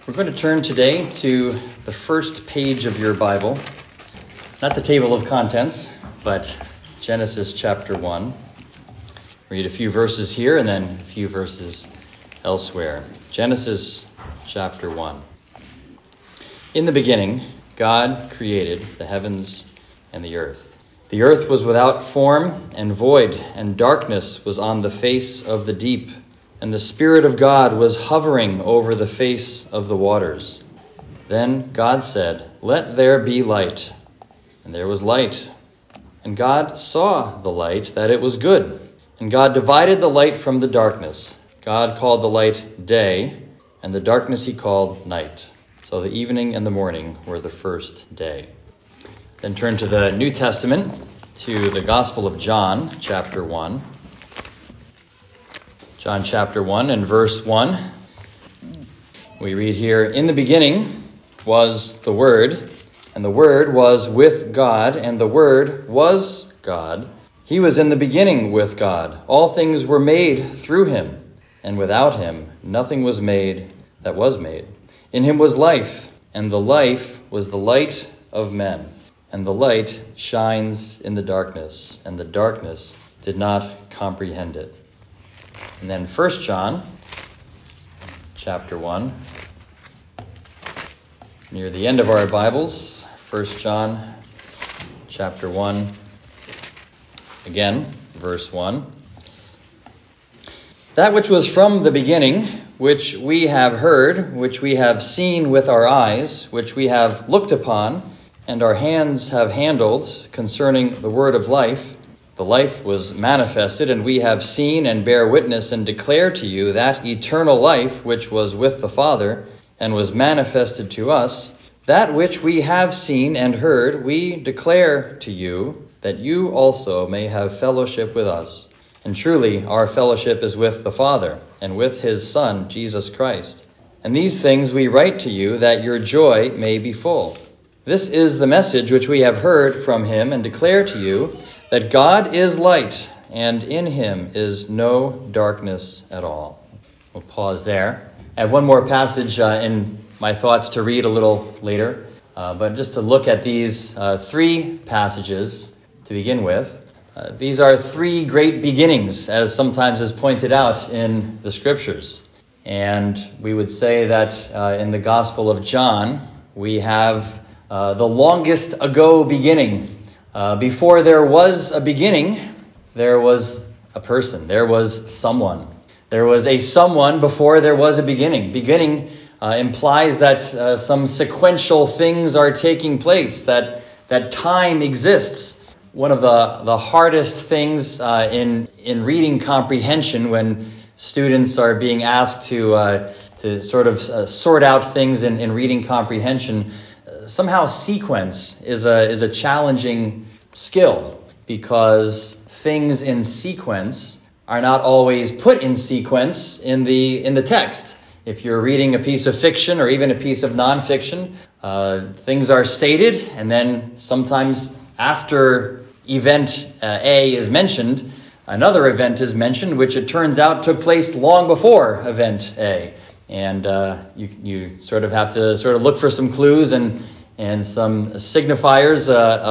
We're going to turn today to the first page of your Bible, not the table of contents, but Genesis chapter 1. Read a few verses here and then a few verses elsewhere. Genesis chapter 1. In the beginning, God created the heavens and the earth. The earth was without form and void, and darkness was on the face of the deep. And the Spirit of God was hovering over the face of the waters. Then God said, "Let there be light." And there was light. And God saw the light, that it was good. And God divided the light from the darkness. God called the light day, and the darkness he called night. So the evening and the morning were the first day. Then turn to the New Testament, to the Gospel of John, chapter 1. John chapter 1 and verse 1. We read here, "In the beginning was the Word, and the Word was with God, and the Word was God. He was in the beginning with God. All things were made through him, and without him nothing was made that was made. In him was life, and the life was the light of men. And the light shines in the darkness, and the darkness did not comprehend it." And then 1 John chapter 1, near the end of our Bibles, 1 John chapter 1, again, verse 1. "That which was from the beginning, which we have heard, which we have seen with our eyes, which we have looked upon, and our hands have handled concerning the word of life. The life was manifested, and we have seen and bear witness and declare to you that eternal life which was with the Father and was manifested to us. That which we have seen and heard we declare to you, that you also may have fellowship with us. And truly our fellowship is with the Father and with his Son, Jesus Christ. And these things we write to you, that your joy may be full. This is the message which we have heard from him and declare to you, that God is light, and in him is no darkness at all." We'll pause there. I have one more passage in my thoughts to read a little later, but just to look at these three passages to begin with. These are three great beginnings, as sometimes is pointed out in the Scriptures. And we would say that in the Gospel of John, we have the longest ago beginning. Before there was a beginning, there was a person. There was someone. There was a someone before there was a beginning. Beginning implies that some sequential things are taking place, that time exists. One of the hardest things in reading comprehension, when students are being asked to sort of sort out things in reading comprehension, somehow sequence is a challenging skill, because things in sequence are not always put in sequence in the text. If you're reading a piece of fiction or even a piece of nonfiction, things are stated, and then sometimes after event A is mentioned, another event is mentioned, which it turns out took place long before event A. And you sort of have to sort of look for some clues and some signifiers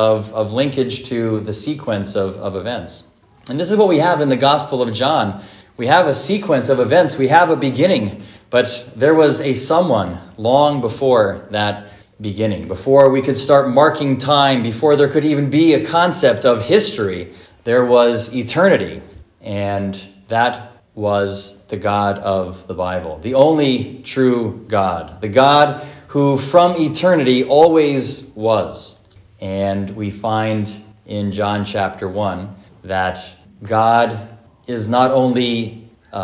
of linkage to the sequence of events. And this is what we have in the Gospel of John. We have a sequence of events. We have a beginning, but there was a someone long before that beginning. Before we could start marking time, before there could even be a concept of history, there was eternity. And that was the God of the Bible, the only true God, the God who from eternity always was. And we find in John chapter 1 that God is not only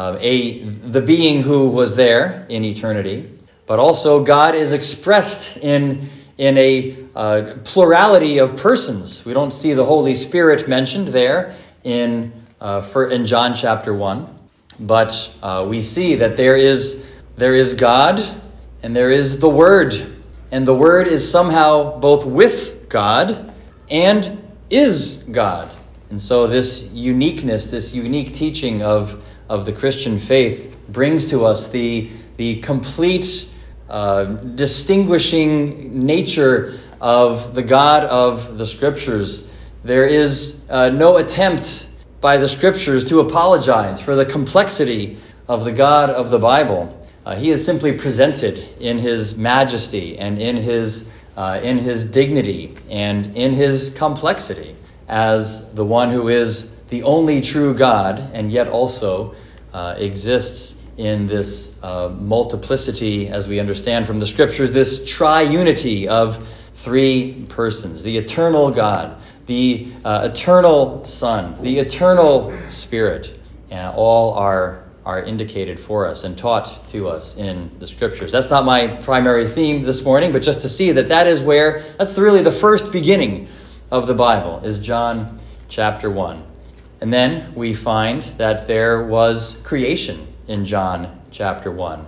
the being who was there in eternity, but also God is expressed in a plurality of persons. We don't see the Holy Spirit mentioned there in John chapter 1, but we see that there is God, and there is the Word. And the Word is somehow both with God and is God. And so this uniqueness, this unique teaching of the Christian faith brings to us the complete distinguishing nature of the God of the Scriptures. There is no attempt by the Scriptures to apologize for the complexity of the God of the Bible. He is simply presented in his majesty and in his dignity and in his complexity as the one who is the only true God, and yet also exists in this multiplicity, as we understand from the Scriptures, this triunity of three persons: the eternal God, the eternal Son, the eternal Spirit. And all are indicated for us and taught to us in the Scriptures. That's not my primary theme this morning, but just to see that's really the first beginning of the Bible, is John chapter 1. And then we find that there was creation in John chapter 1.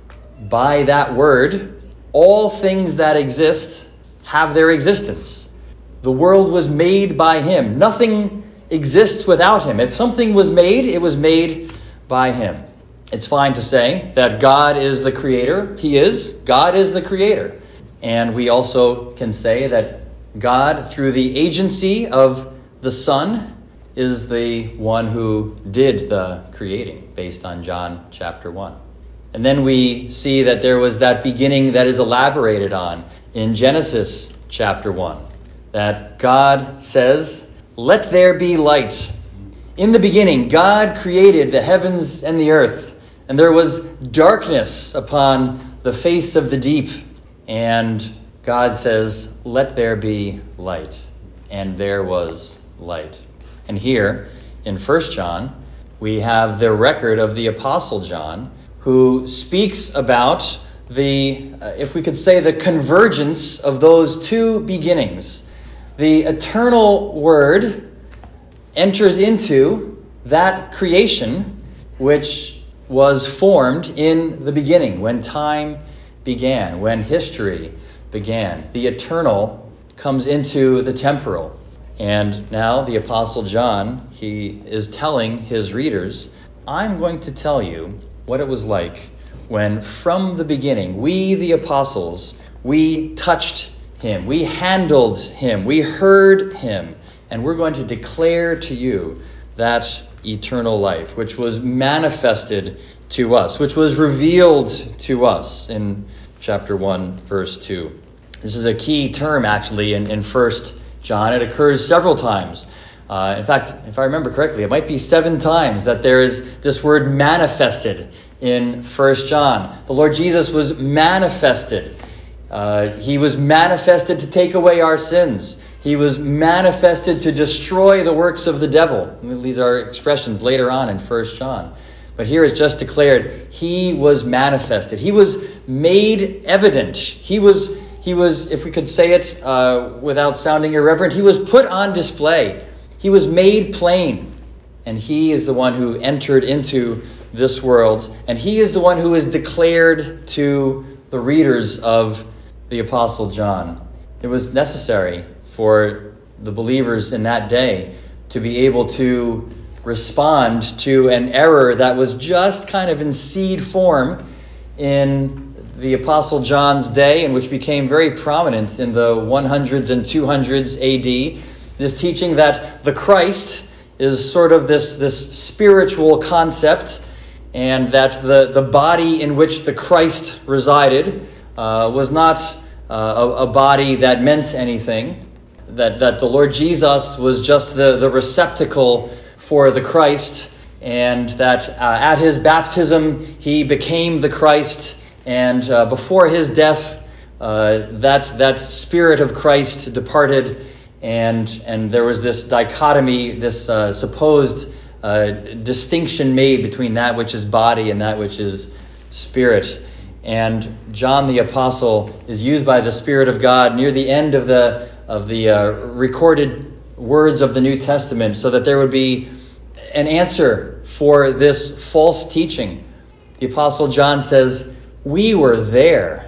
By that word, all things that exist have their existence. The world was made by him. Nothing exists without him. If something was made, it was made by him. It's fine to say that God is the creator. He is. God is the creator. And we also can say that God, through the agency of the Son, is the one who did the creating, based on John chapter 1. And then we see that there was that beginning that is elaborated on in Genesis chapter 1. That God says, "Let there be light." In the beginning, God created the heavens and the earth, and there was darkness upon the face of the deep. And God says, "Let there be light." And there was light. And here, in 1 John, we have the record of the Apostle John, who speaks about if we could say, the convergence of those two beginnings. The eternal Word enters into that creation which was formed in the beginning, when time began, when history began. The eternal comes into the temporal. And now the Apostle John, he is telling his readers, I'm going to tell you what it was like when from the beginning, we the apostles, we touched him, we handled him, we heard him, and we're going to declare to you that eternal life, which was manifested to us, which was revealed to us in chapter 1, verse 2. This is a key term, actually, in 1 John. It occurs several times. In fact, if I remember correctly, it might be 7 times that there is this word manifested in 1 John. The Lord Jesus was manifested. He was manifested to take away our sins. He was manifested to destroy the works of the devil. These are expressions later on in 1 John. But here is just declared, he was manifested. He was made evident. He was, if we could say it without sounding irreverent, he was put on display. He was made plain. And he is the one who entered into this world. And he is the one who is declared to the readers of the Apostle John. It was necessary for the believers in that day to be able to respond to an error that was just kind of in seed form in the Apostle John's day, and which became very prominent in the 100s and 200s AD. This teaching that the Christ is sort of this spiritual concept, and that the body in which the Christ resided was not a body that meant anything, that the Lord Jesus was just the receptacle for the Christ, and that at his baptism he became the Christ, and before his death that spirit of Christ departed, and there was this dichotomy, this supposed distinction made between that which is body and that which is spirit. And John the Apostle is used by the Spirit of God near the end of the recorded words of the New Testament, so that there would be an answer for this false teaching. The Apostle John says, we were there.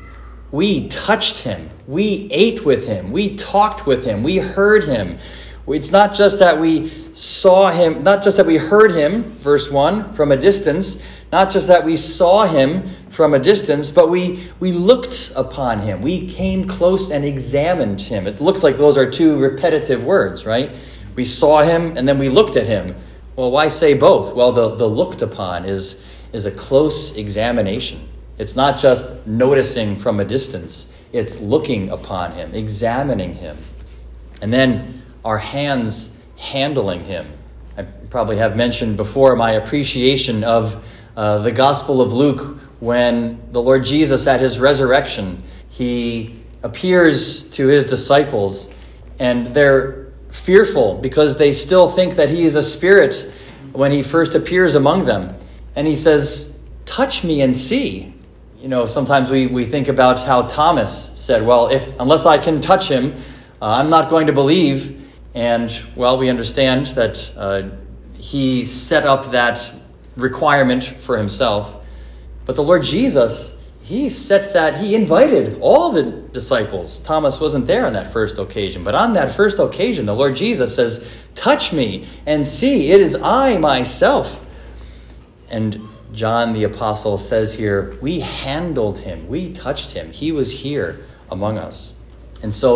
We touched him. We ate with him. We talked with him. We heard him. It's not just that we saw him, not just that we heard him, verse 1, from a distance, not just that we saw him from a distance, but we looked upon him. We came close and examined him. It looks like those are two repetitive words, right? We saw him and then we looked at him. Well, why say both? Well, the looked upon is a close examination. It's not just noticing from a distance. It's looking upon him, examining him. And then our hands handling him. I probably have mentioned before my appreciation of the Gospel of Luke when the Lord Jesus at his resurrection, he appears to his disciples and they're fearful because they still think that he is a spirit when he first appears among them. And he says, touch me and see. You know, sometimes we think about how Thomas said, well, unless I can touch him, I'm not going to believe. And, well, we understand that he set up that requirement for himself. But the Lord Jesus, he invited all the disciples. Thomas wasn't there on that first occasion. But on that first occasion, the Lord Jesus says, touch me and see, it is I myself. And John the Apostle says here, we handled him, we touched him. He was here among us. And so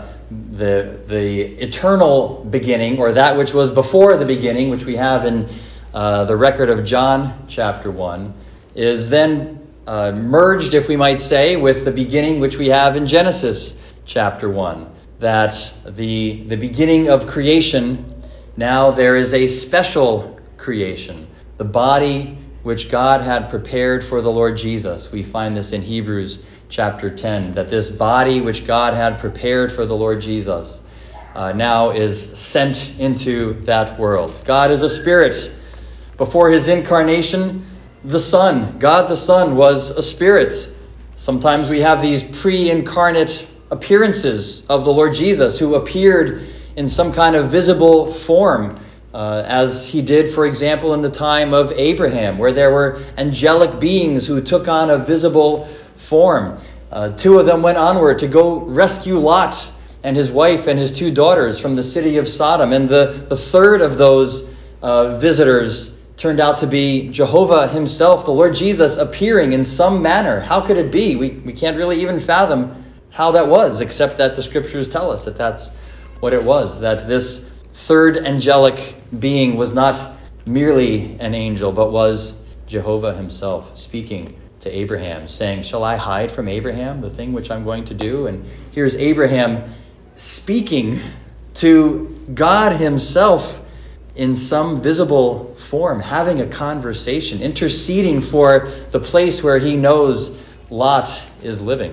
the eternal beginning, or that which was before the beginning, which we have in the record of John chapter 1, is then merged, if we might say, with the beginning which we have in Genesis chapter 1. That the beginning of creation, now there is a special creation. The body which God had prepared for the Lord Jesus. We find this in Hebrews chapter 10, that this body which God had prepared for the Lord Jesus now is sent into that world. God is a spirit. Before his incarnation, the Son, God the Son, was a spirit. Sometimes we have these pre-incarnate appearances of the Lord Jesus who appeared in some kind of visible form, as he did, for example, in the time of Abraham, where there were angelic beings who took on a visible form. Two of them went onward to go rescue Lot and his wife and his two daughters from the city of Sodom. And the third of those visitors turned out to be Jehovah himself, the Lord Jesus, appearing in some manner. How could it be? We can't really even fathom how that was, except that the scriptures tell us that that's what it was, that this third angelic being was not merely an angel, but was Jehovah himself speaking to Abraham, saying, shall I hide from Abraham the thing which I'm going to do? And here's Abraham speaking to God himself in some visible form, having a conversation, interceding for the place where he knows Lot is living.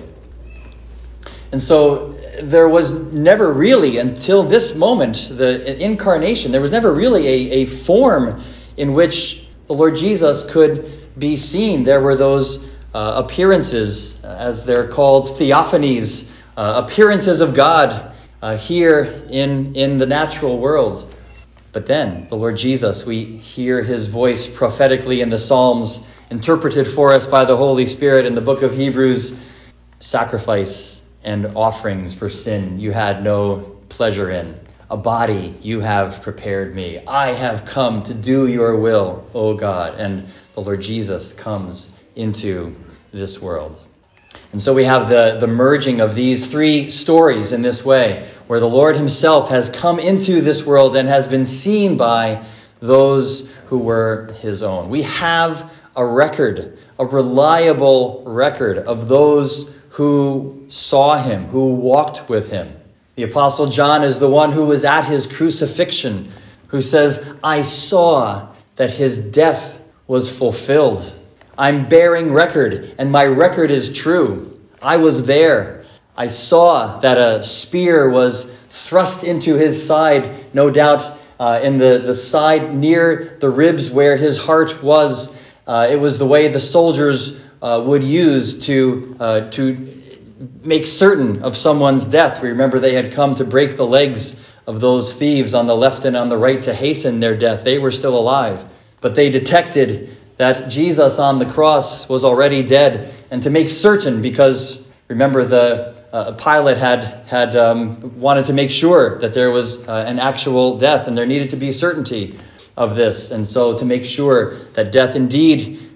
And so there was never really, until this moment, the incarnation, there was never really a form in which the Lord Jesus could be seen. There were those appearances, as they're called, theophanies, appearances of God here in the natural world. But then the Lord Jesus, we hear his voice prophetically in the Psalms, interpreted for us by the Holy Spirit in the book of Hebrews. Sacrifice and offerings for sin you had no pleasure in. A body you have prepared me. I have come to do your will, O God. And the Lord Jesus comes into this world. And so we have the merging of these three stories in this way, where the Lord himself has come into this world and has been seen by those who were his own. We have a record, a reliable record of those who saw him, who walked with him. The Apostle John is the one who was at his crucifixion, who says, I saw that his death was fulfilled. I'm bearing record, and my record is true. I was there. I saw that a spear was thrust into his side, no doubt in the side near the ribs where his heart was. It was the way the soldiers would use to make certain of someone's death. We remember they had come to break the legs of those thieves on the left and on the right to hasten their death. They were still alive, but they detected that Jesus on the cross was already dead. And to make certain, because remember Pilate had wanted to make sure that there was an actual death, and there needed to be certainty of this. And so to make sure that death indeed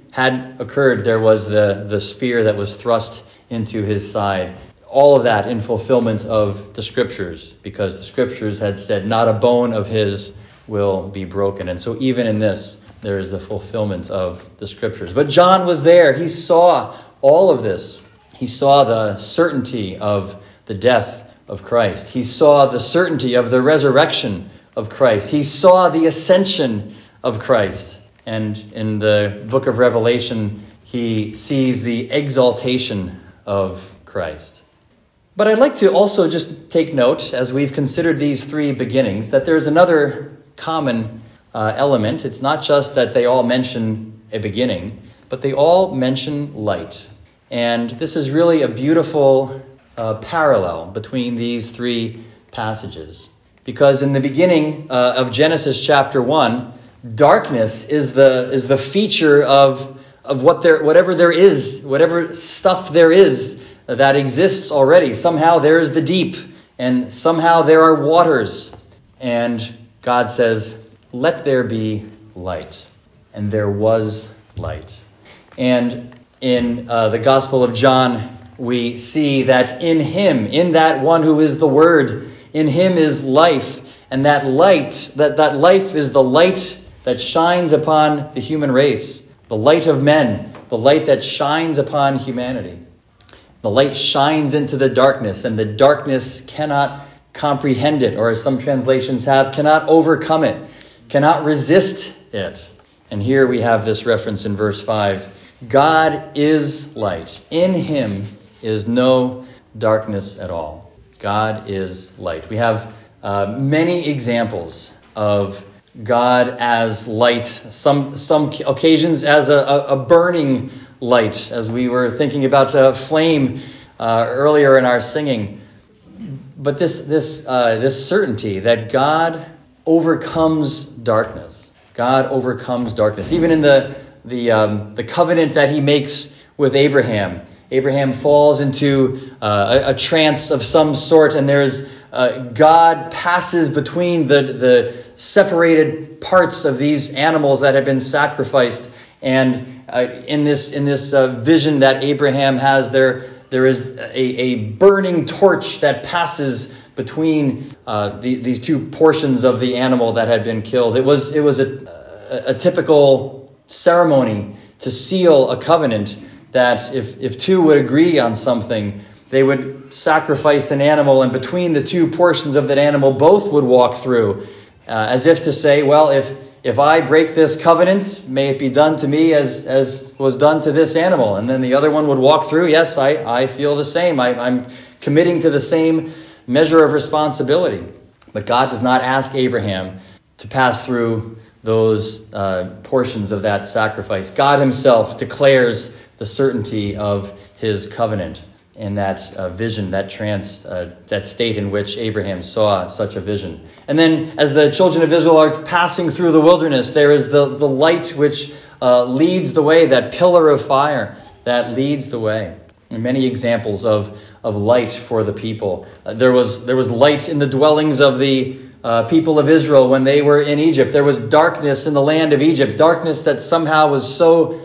had occurred, there was the spear that was thrust into his side. All of that in fulfillment of the Scriptures, because the Scriptures had said, not a bone of his will be broken. And so even in this, there is the fulfillment of the Scriptures. But John was there. He saw all of this. He saw the certainty of the death of Christ. He saw the certainty of the resurrection of Christ. He saw the ascension of Christ. And in the book of Revelation, he sees the exaltation of Christ. But I'd like to also just take note, as we've considered these three beginnings, that there's another common element. It's not just that they all mention a beginning, but they all mention light. And this is really a beautiful parallel between these three passages. Because in the beginning of Genesis chapter 1, darkness is the feature of whatever there is, whatever stuff there is that exists already. Somehow there is the deep, and somehow there are waters. And God says, let there be light. And there was light. And in the Gospel of John, we see that in him, in that one who is the Word, in him is life. And that light, that life is the light that shines upon the human race, the light of men, the light that shines upon humanity. The light shines into the darkness, and the darkness cannot comprehend it, or as some translations have, cannot overcome it, cannot resist it. And here we have this reference in verse 5. God is light. In him is no darkness at all. God is light. We have many examples of God as light, some occasions as a burning light, as we were thinking about flame earlier in our singing. But this certainty that God overcomes darkness. God overcomes darkness. Even in the covenant that he makes with Abraham. Abraham falls into a trance of some sort, and there's God passes between the separated parts of these animals that have been sacrificed. And in this vision that Abraham has, there is a burning torch that passes between these two portions of the animal that had been killed. It was a typical ceremony to seal a covenant, that if two would agree on something, they would sacrifice an animal, and between the two portions of that animal, both would walk through, as if to say, well, if I break this covenant, may it be done to me as was done to this animal. And then the other one would walk through, yes, I feel the same. I'm committing to the same measure of responsibility. But God does not ask Abraham to pass through those portions of that sacrifice. God himself declares the certainty of his covenant in that vision, that trance, that state in which Abraham saw such a vision. And then as the children of Israel are passing through the wilderness, there is the light which leads the way, that pillar of fire that leads the way. And many examples of light for the people. There was light in the dwellings of the people of Israel when they were in Egypt. There was darkness in the land of Egypt, darkness that somehow was so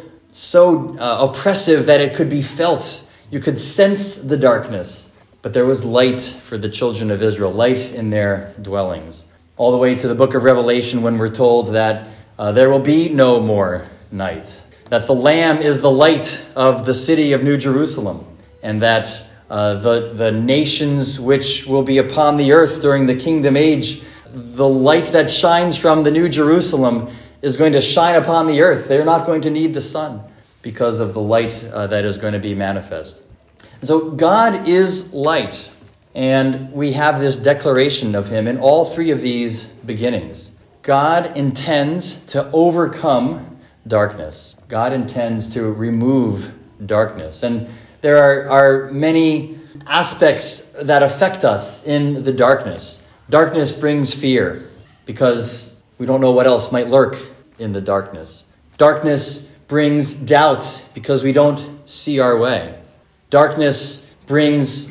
oppressive that it could be felt. You could sense the darkness, but there was light for the children of Israel, light in their dwellings. All the way to the book of Revelation, when we're told that there will be no more night, that the Lamb is the light of the city of New Jerusalem, and that the nations which will be upon the earth during the kingdom age, the light that shines from the New Jerusalem is going to shine upon the earth. They're not going to need the sun because of the light that is going to be manifest. So God is light, and we have this declaration of him in all three of these beginnings. God intends to overcome darkness. God intends to remove darkness. And there are many aspects that affect us in the darkness. Darkness brings fear because we don't know what else might lurk in the darkness. Darkness brings doubt because we don't see our way. Darkness brings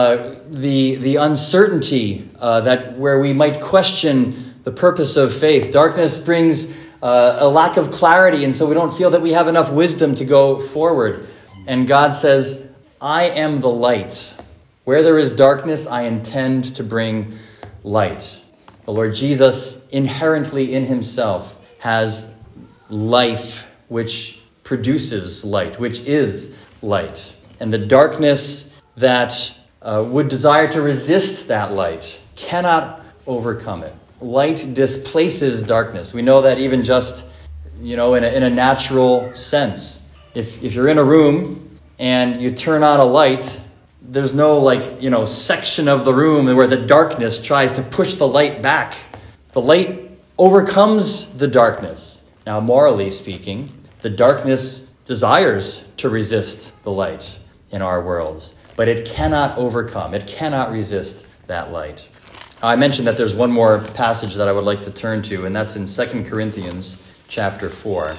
the uncertainty that where we might question the purpose of faith. Darkness brings a lack of clarity, and so we don't feel that we have enough wisdom to go forward. And God says, I am the light. Where there is darkness, I intend to bring light. The Lord Jesus, inherently in himself, has life which produces light, which is light. And the darkness that would desire to resist that light cannot overcome it. Light displaces darkness. We know that even just, in a natural sense. If you're in a room and you turn on a light, there's no section of the room where the darkness tries to push the light back. The light overcomes the darkness. Now, morally speaking, the darkness desires to resist the light in our worlds, but it cannot overcome. It cannot resist that light. I mentioned that there's one more passage that I would like to turn to, and that's in 2 Corinthians chapter 4.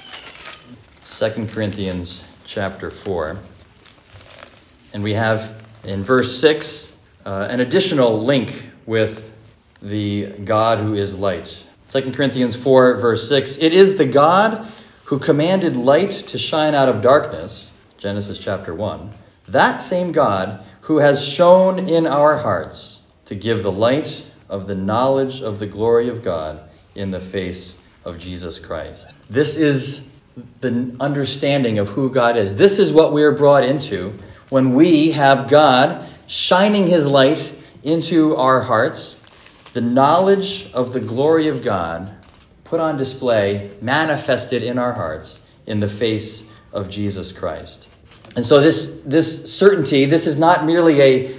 2 Corinthians chapter 4. And we have in verse 6 an additional link with the God who is light. 2 Corinthians 4, verse 6. It is the God who commanded light to shine out of darkness, Genesis chapter 1. That same God who has shone in our hearts to give the light of the knowledge of the glory of God in the face of Jesus Christ. This is the understanding of who God is. This is what we are brought into when we have God shining his light into our hearts, the knowledge of the glory of God put on display, manifested in our hearts in the face of Jesus Christ. And so this certainty, this is not merely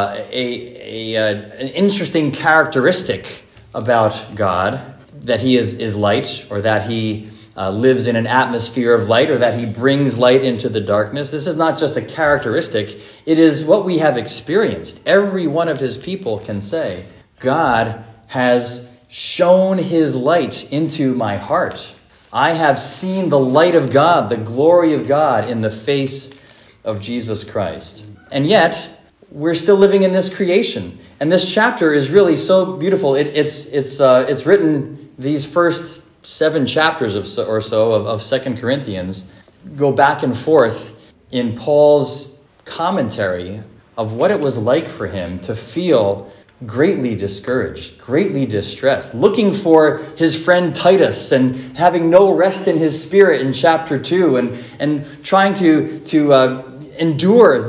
an interesting characteristic about God, that he is light, or that he lives in an atmosphere of light, or that he brings light into the darkness. This is not just a characteristic. It is what we have experienced. Every one of his people can say, God has shone his light into my heart. I have seen the light of God, the glory of God in the face of Jesus Christ. And yet, we're still living in this creation. And this chapter is really so beautiful. It's written, these first 7 chapters or so of 2 Corinthians go back and forth in Paul's commentary of what it was like for him to feel greatly discouraged, greatly distressed, looking for his friend Titus and having no rest in his spirit in chapter 2, and trying to endure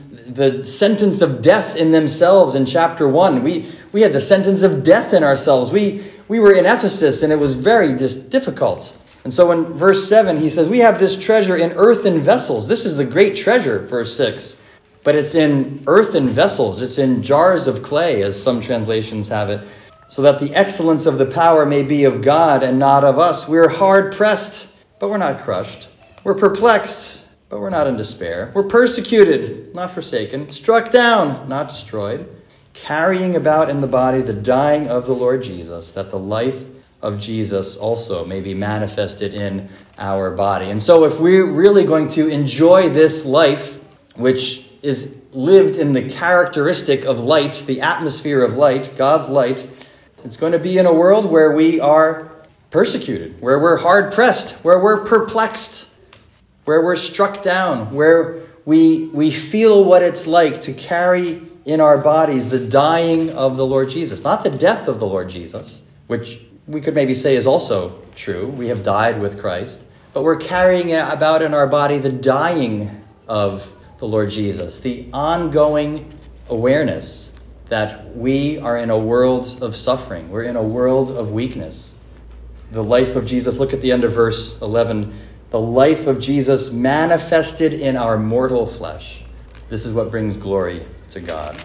the sentence of death in themselves in chapter 1. We had the sentence of death in ourselves. We were in Ephesus, and it was very difficult. And so in verse 7, he says, we have this treasure in earthen vessels. This is the great treasure, verse 6. But it's in earthen vessels. It's in jars of clay, as some translations have it, so that the excellence of the power may be of God and not of us. We're hard pressed, but we're not crushed. We're perplexed, but we're not in despair. We're persecuted, not forsaken. Struck down, not destroyed. Carrying about in the body the dying of the Lord Jesus, that the life of Jesus also may be manifested in our body. And so if we're really going to enjoy this life, which is lived in the characteristic of light, the atmosphere of light, God's light, it's going to be in a world where we are persecuted, where we're hard-pressed, where we're perplexed, where we're struck down, where we feel what it's like to carry in our bodies the dying of the Lord Jesus. Not the death of the Lord Jesus, which we could maybe say is also true. We have died with Christ. But we're carrying about in our body the dying of the Lord Jesus, the ongoing awareness that we are in a world of suffering. We're in a world of weakness. The life of Jesus, look at the end of verse 11. The life of Jesus manifested in our mortal flesh. This is what brings glory to God.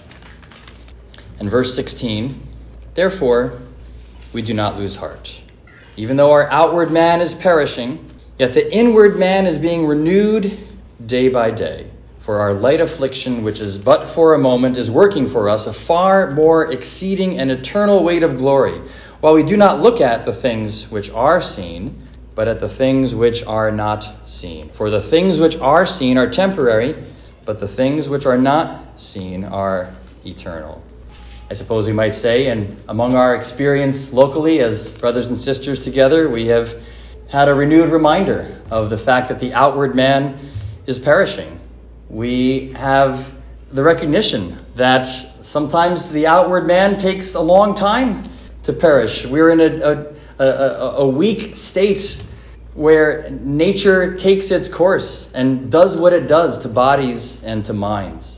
And verse 16, therefore, we do not lose heart. Even though our outward man is perishing, yet the inward man is being renewed day by day. For our light affliction, which is but for a moment, is working for us a far more exceeding and eternal weight of glory, while we do not look at the things which are seen, but at the things which are not seen. For the things which are seen are temporary, but the things which are not seen are eternal. suppose we might say, and among our experience locally as brothers and sisters together, we have had a renewed reminder of the fact that the outward man is perishing. We have the recognition that sometimes the outward man takes a long time to perish. We're in a weak state where nature takes its course and does what it does to bodies and to minds.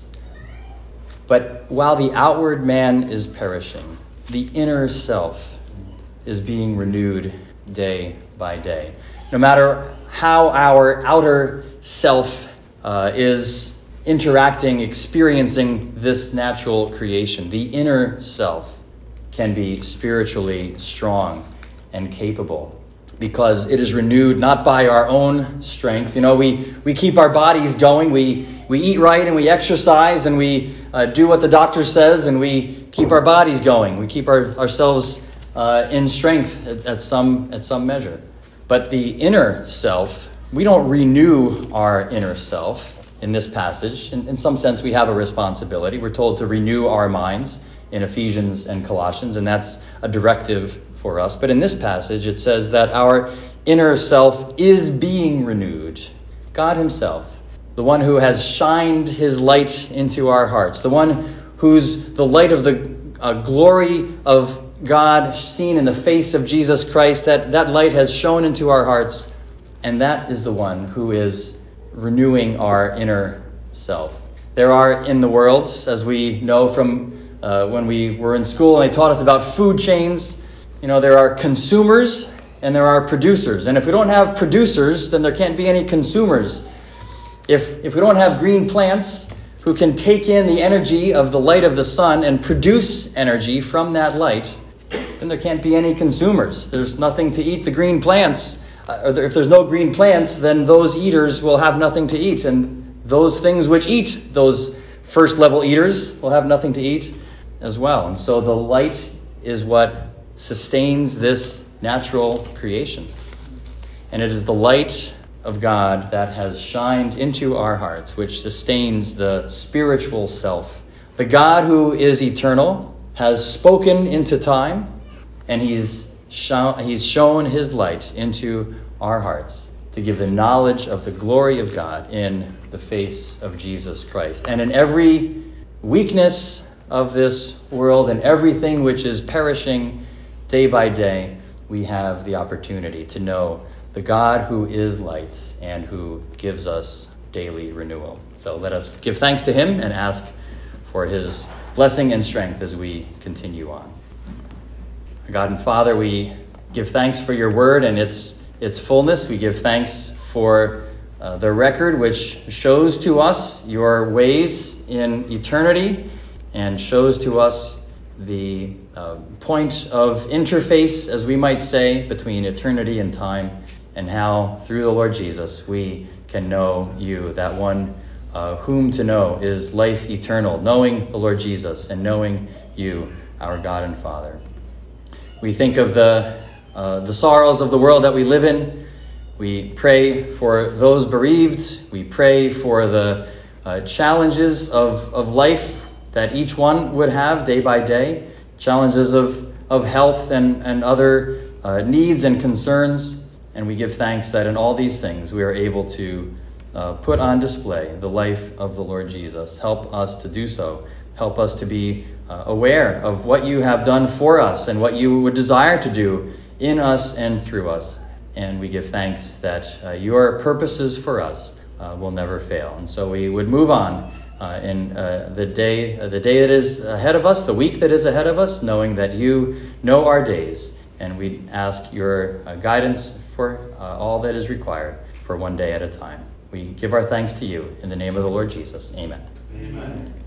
But while the outward man is perishing, the inner self is being renewed day by day. No matter how our outer self is interacting, experiencing this natural creation, the inner self can be spiritually strong and capable because it is renewed not by our own strength. We keep our bodies going. We eat right and we exercise and we do what the doctor says and we keep our bodies going. We keep ourselves in strength at some measure. But the inner self, we don't renew our inner self in this passage. In some sense, we have a responsibility. We're told to renew our minds in Ephesians and Colossians, and that's a directive for us. But in this passage, it says that our inner self is being renewed. God himself, the one who has shined his light into our hearts, the one who's the light of the glory of God seen in the face of Jesus Christ, that light has shone into our hearts, and that is the one who is renewing our inner self. There are in the world, as we know from when we were in school and they taught us about food chains, there are consumers and there are producers. And if we don't have producers, then there can't be any consumers. If we don't have green plants who can take in the energy of the light of the sun and produce energy from that light, then there can't be any consumers. There's nothing to eat the green plants. If there's no green plants, then those eaters will have nothing to eat. And those things which eat, those first level eaters, will have nothing to eat as well. And so the light is what sustains this natural creation. And it is the light of God that has shined into our hearts, which sustains the spiritual self. The God who is eternal has spoken into time, and he's shown his light into our hearts to give the knowledge of the glory of God in the face of Jesus Christ. And in every weakness of this world and everything which is perishing day by day, we have the opportunity to know the God who is light and who gives us daily renewal. So let us give thanks to him and ask for his blessing and strength as we continue on. God and Father, we give thanks for your word and its fullness. We give thanks for the record which shows to us your ways in eternity and shows to us the point of interface, as we might say, between eternity and time, and how through the Lord Jesus we can know you, that one whom to know is life eternal, knowing the Lord Jesus and knowing you, our God and Father. We think of the sorrows of the world that we live in. We pray for those bereaved. We pray for the challenges of life that each one would have day by day, challenges of health and other needs and concerns. And we give thanks that in all these things we are able to put on display the life of the Lord Jesus. Help us to do so. Help us to be aware of what you have done for us and what you would desire to do in us and through us. And we give thanks that your purposes for us will never fail. And so we would move on in the day that is ahead of us, the week that is ahead of us, knowing that you know our days. And we ask your guidance for all that is required for one day at a time. We give our thanks to you in the name of the Lord Jesus. Amen. Amen.